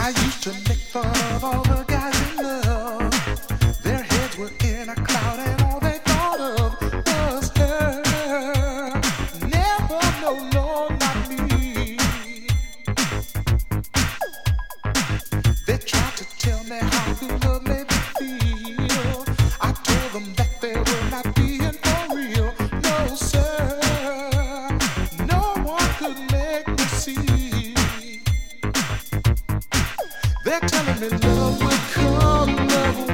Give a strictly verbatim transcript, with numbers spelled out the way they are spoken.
used to make fun of all the guys in love. Their heads were in a cloud and all they thought of was her. Never, no, no, not me. They tried to tell me how good love made me feel. I told them that they were not being for real. No, sir, no one could make me see. They're telling me love will come, love will